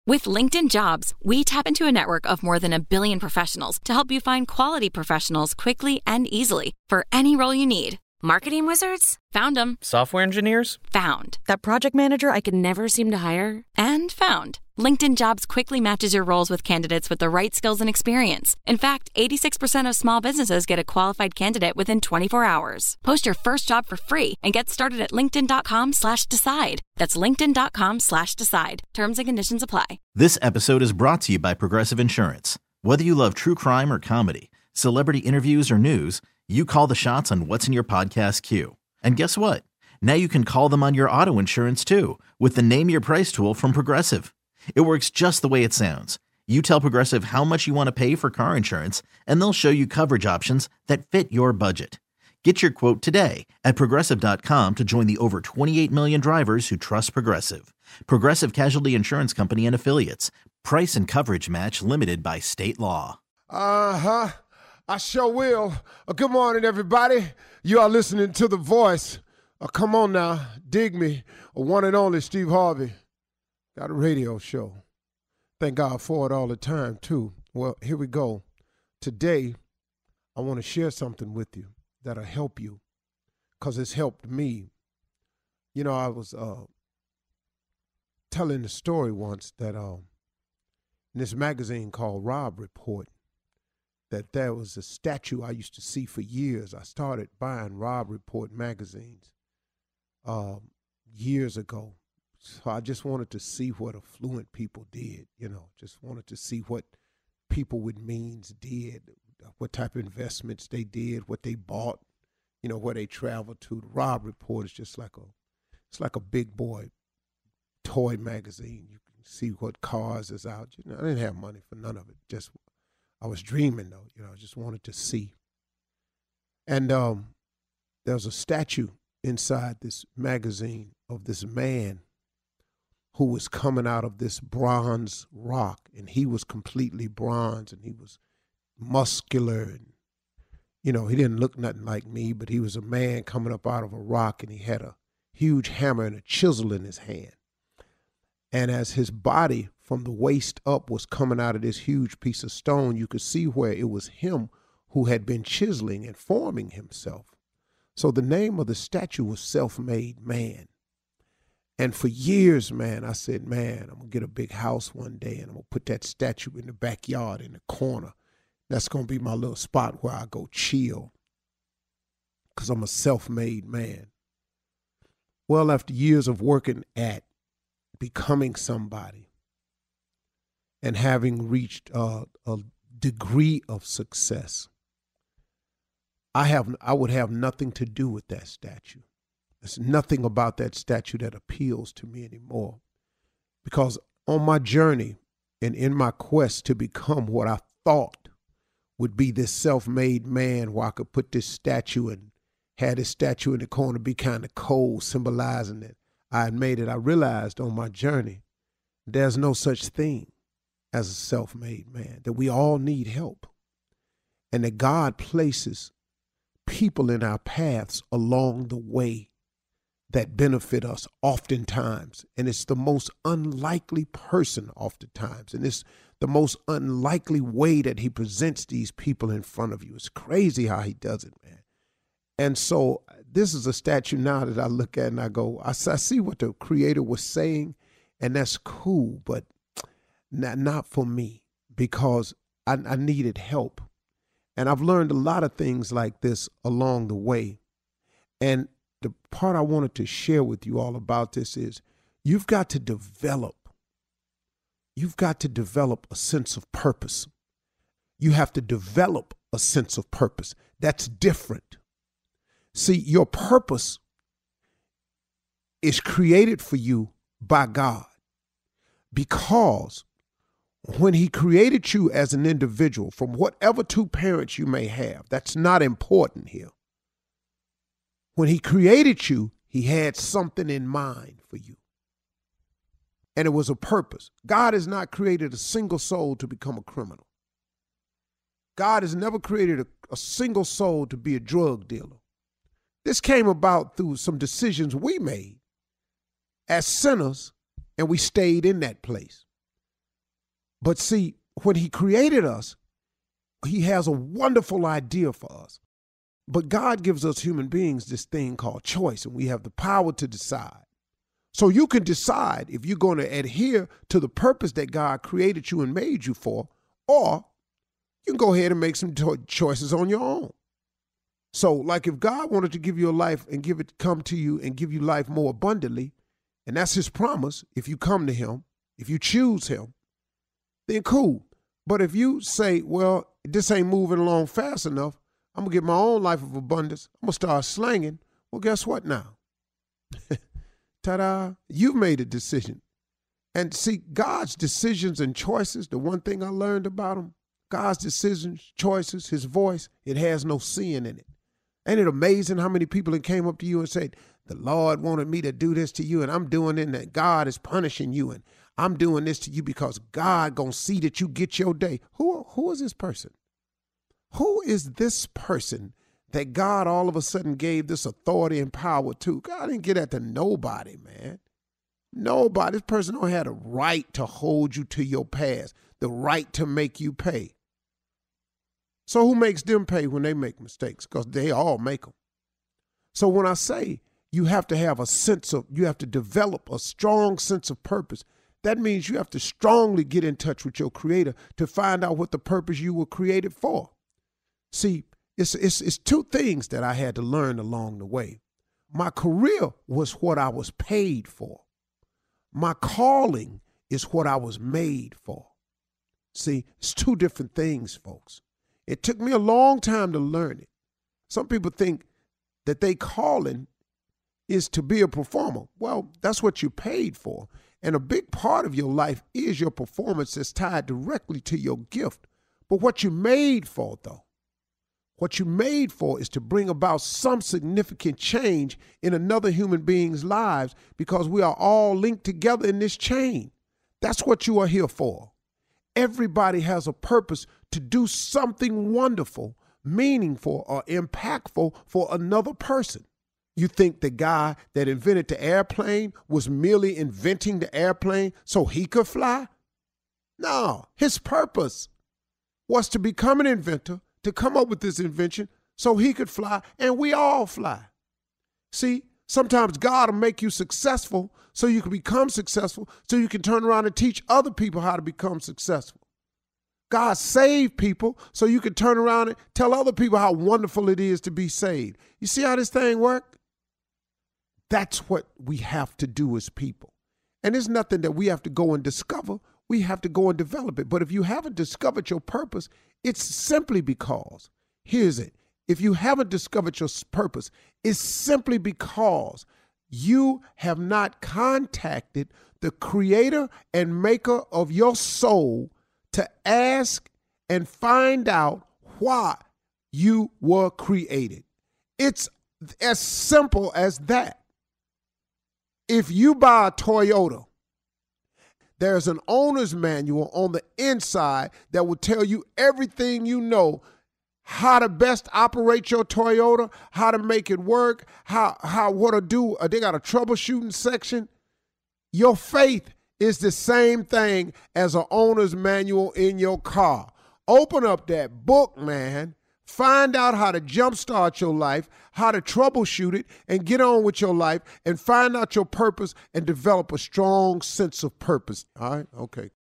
With LinkedIn Jobs, we tap into a network of more than 1 billion professionals to help you find quality professionals quickly and easily for any role you need. Marketing wizards? Found them. Software engineers? Found. That project manager I could never seem to hire? And found. LinkedIn Jobs quickly matches your roles with candidates with the right skills and experience. In fact, 86% of small businesses get a qualified candidate within 24 hours. Post your first job for free and get started at linkedin.com/decide. That's linkedin.com/decide. Terms and conditions apply. This episode is brought to you by Progressive Insurance. Whether you love true crime or comedy, celebrity interviews or news, you call the shots on what's in your podcast queue. And guess what? Now you can call them on your auto insurance too with the Name Your Price tool from Progressive. It works just the way it sounds. You tell Progressive how much you want to pay for car insurance, and they'll show you coverage options that fit your budget. Get your quote today at Progressive.com to join the over 28 million drivers who trust Progressive. Progressive Casualty Insurance Company and Affiliates. Price and coverage match limited by state law. I sure will. Good morning, everybody. You are listening to The Voice. Come on now, dig me. One and only Steve Harvey. Got a radio show. Thank God for it all the time, too. Well, here we go. Today, I want to share something with you that'll help you because it's helped me. You know, I was telling the story once that in this magazine called Robb Report, that there was a statue I used to see for years. I started buying Robb Report magazines years ago. So I just wanted to see what affluent people did, just wanted to see what people with means did, what type of investments they did, what they bought, where they traveled to. The Robb Report is just like a big boy toy magazine. You can see what cars is out. I didn't have money for none of it. Just I was dreaming though, I just wanted to see. And there was a statue inside this magazine of this man who was coming out of this bronze rock, and he was completely bronze, and he was muscular, and he didn't look nothing like me, but he was a man coming up out of a rock, and he had a huge hammer and a chisel in his hand. And as his body from the waist up was coming out of this huge piece of stone, you could see where it was him who had been chiseling and forming himself. So the name of the statue was Self-Made Man. And for years, man, I said, man, I'm going to get a big house one day and I'm going to put that statue in the backyard in the corner. That's going to be my little spot where I go chill because I'm a self-made man. Well, after years of working at becoming somebody and having reached a degree of success, I would have nothing to do with that statue. There's nothing about that statue that appeals to me anymore, because on my journey and in my quest to become what I thought would be this self-made man, where I could put this statue and had this statue in the corner be kind of cold, symbolizing that I had made it, I realized on my journey there's no such thing as a self-made man, that we all need help, and that God places people in our paths along the way that benefit us oftentimes. And it's the most unlikely person oftentimes. And it's the most unlikely way that he presents these people in front of you. It's crazy how he does it, man. And so this is a statue now that I look at and I go, I see what the creator was saying, and that's cool, but not for me, because I needed help. And I've learned a lot of things like this along the way. And the part I wanted to share with you all about this is you've got to develop a sense of purpose. You have to develop a sense of purpose. That's different. See, your purpose is created for you by God, because when he created you as an individual, from whatever two parents you may have, that's not important here. When he created you, he had something in mind for you. And it was a purpose. God has not created a single soul to become a criminal. God has never created a single soul to be a drug dealer. This came about through some decisions we made as sinners, and we stayed in that place. But see, when he created us, he has a wonderful idea for us. But God gives us human beings this thing called choice, and we have the power to decide. So you can decide if you're going to adhere to the purpose that God created you and made you for, or you can go ahead and make some choices on your own. So like if God wanted to give you a life and come to you and give you life more abundantly, and that's his promise, if you come to him, if you choose him, then cool. But if you say, well, this ain't moving along fast enough, I'm going to get my own life of abundance, I'm going to start slanging, well, guess what now? Ta-da, you've made a decision. And see, God's decisions and choices, the one thing I learned about him, God's decisions, choices, his voice, it has no sin in it. Ain't it amazing how many people that came up to you and said, the Lord wanted me to do this to you, and I'm doing it, and that God is punishing you, and I'm doing this to you because God gonna see that you get your day. Who is this person? Who is this person that God all of a sudden gave this authority and power to? God didn't give that to nobody, man. Nobody. This person don't have the right to hold you to your past, the right to make you pay. So who makes them pay when they make mistakes? Because they all make them. So when I say you have to have you have to develop a strong sense of purpose, that means you have to strongly get in touch with your creator to find out what the purpose you were created for. See, it's two things that I had to learn along the way. My career was what I was paid for. My calling is what I was made for. See, it's two different things, folks. It took me a long time to learn it. Some people think that they calling is to be a performer. Well, that's what you're paid for. And a big part of your life is your performance that's tied directly to your gift. But what you're made for, though, what you're made for is to bring about some significant change in another human being's lives, because we are all linked together in this chain. That's what you are here for. Everybody has a purpose to do something wonderful, meaningful, or impactful for another person. You think the guy that invented the airplane was merely inventing the airplane so he could fly? No, his purpose was to become an inventor, to come up with this invention so he could fly, and we all fly. See, sometimes God will make you successful so you can become successful, so you can turn around and teach other people how to become successful. God saved people so you can turn around and tell other people how wonderful it is to be saved. You see how this thing works? That's what we have to do as people. And it's nothing that we have to go and discover. We have to go and develop it. But if you haven't discovered your purpose, it's simply because, here's it, if you haven't discovered your purpose, it's simply because you have not contacted the creator and maker of your soul to ask and find out why you were created. It's as simple as that. If you buy a Toyota, there's an owner's manual on the inside that will tell you everything you know, how to best operate your Toyota, how to make it work, what to do. They got a troubleshooting section. Your faith is the same thing as an owner's manual in your car. Open up that book, man. Find out how to jumpstart your life, how to troubleshoot it, and get on with your life, and find out your purpose and develop a strong sense of purpose. All right? Okay.